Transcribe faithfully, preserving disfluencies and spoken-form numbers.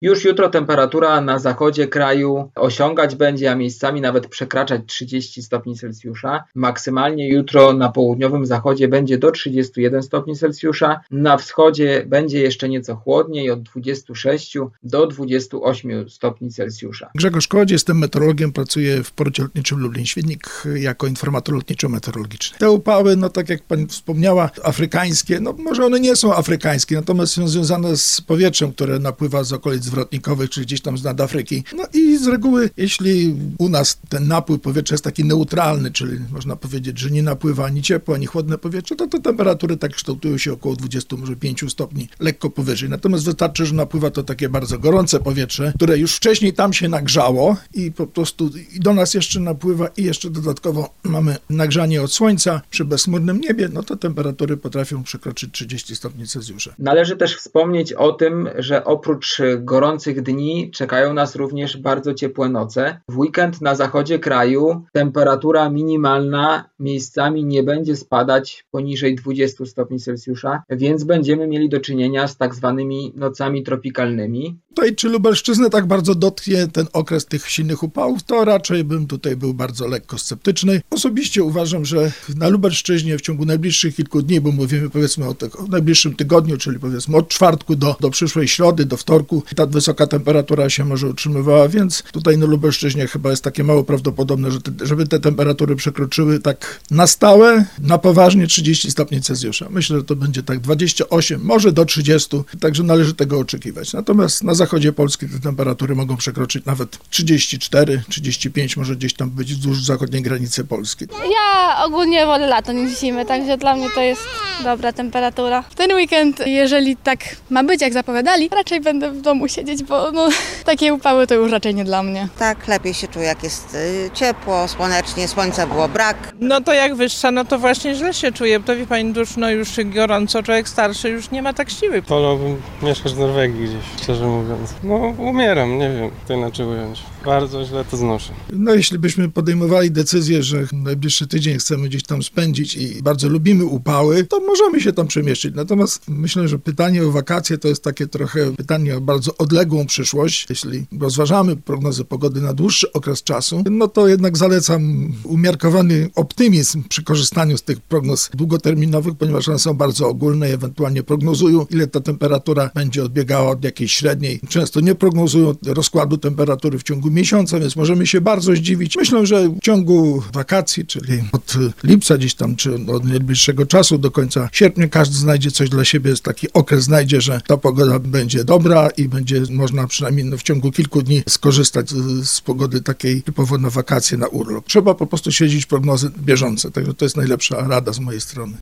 Już jutro temperatura na zachodzie kraju osiągać będzie, a miejscami nawet przekraczać trzydzieści stopni Celsjusza. Maksymalnie jutro na południowym zachodzie będzie do trzydziestu jeden stopni Celsjusza. Na wschodzie będzie jeszcze nieco chłodniej, od dwudziestu sześciu do dwudziestu ośmiu stopni Celsjusza. Grzegorz Kołodziej, jestem meteorologiem, pracuję w porcie lotniczym Lublin-Świdnik jako informator lotniczo-meteorologiczny. Te upały, no tak jak pani wspomniała, afrykańskie, no może one nie są afrykańskie, natomiast są związane z powietrzem, które napływa z okolic zwrotnikowych, czy gdzieś tam z nad Afryki. No i z reguły, jeśli u nas ten napływ powietrza jest taki neutralny, czyli można powiedzieć, że nie napływa ani ciepłe, ani chłodne powietrze, to te temperatury tak kształtują się około dwudziestu, może pięciu stopni, lekko powyżej. Natomiast wystarczy, że napływa to takie bardzo gorące powietrze, które już wcześniej tam się nagrzało i po prostu i do nas jeszcze napływa i jeszcze dodatkowo mamy nagrzanie od słońca przy bezchmurnym niebie, no to temperatury potrafią przekroczyć trzydzieści stopni Celsjusza. Należy też wspomnieć o tym, że oprócz gorących dni czekają nas również bardzo ciepłe noce. W weekend na zachodzie kraju temperatura minimalna miejscami nie będzie spadać poniżej dwudziestu stopni Celsjusza, więc będziemy mieli do czynienia z tak zwanymi nocami tropikalnymi. Tutaj czy Lubelszczyznę tak bardzo dotknie ten okres tych silnych upałów, to raczej bym tutaj był bardzo lekko sceptyczny. Osobiście uważam, że na Lubelszczyźnie w ciągu najbliższych kilku dni, bo mówimy powiedzmy o, te, o najbliższym tygodniu, czyli powiedzmy od czwartku do, do przyszłej środy, do wtorku, ta wysoka temperatura się może utrzymywała, więc tutaj na Lubelszczyźnie chyba jest takie mało prawdopodobne, że te, żeby te temperatury przekroczyły tak na stałe, na poważnie trzydzieści stopni Celsjusza. Myślę, że to będzie tak dwadzieścia osiem, może do trzydziestu, także należy tego oczekiwać. Natomiast na zachodzie Polski te temperatury mogą przekroczyć nawet trzydzieści cztery, trzydzieści pięć, może gdzieś tam być wzdłuż zachodniej granicy Polski. Ja ogólnie wolę lato niż zimę, także dla mnie to jest dobra temperatura. W ten weekend, jeżeli tak ma być, jak zapowiadali, raczej będę w domu siedzieć, bo no, takie upały to już raczej nie dla mnie. Tak, lepiej się czuję, jak jest y, ciepło, słonecznie, słońca było brak. No to jak wyższa, no to właśnie źle się czuję, to wie pani, duszno już gorąco, człowiek starszy już nie ma tak siły. Wolałbym mieszkać w Norwegii gdzieś, szczerze mówiąc. No umieram, nie wiem, to inaczej ująć. Bardzo źle to znoszę. No jeśli byśmy podejmowali decyzję, że najbliższy tydzień chcemy gdzieś tam spędzić i bardzo lubimy upały, to możemy się tam przemieścić. Natomiast myślę, że pytanie o wakacje to jest takie trochę pytanie o bardzo odległą przyszłość. Jeśli rozważamy prognozę pogody na dłuższy okres czasu, no to jednak zalecam umiarkowany optymizm przy korzystaniu z tych prognoz długoterminowych, ponieważ one są bardzo ogólne i ewentualnie prognozują, ile ta temperatura będzie odbiegała od jakiejś średniej. Często nie prognozują rozkładu temperatury w ciągu miesiąca, więc możemy się bardzo zdziwić. Myślę, że w ciągu wakacji, czyli od lipca gdzieś tam, czy od najbliższego czasu do końca sierpnia, każdy znajdzie coś dla siebie, taki okres znajdzie, że ta pogoda będzie dobra i będzie można przynajmniej w ciągu kilku dni skorzystać z, z pogody takiej typowo na wakacje, na urlop. Trzeba po prostu śledzić prognozy bieżące, także to jest najlepsza rada z mojej strony.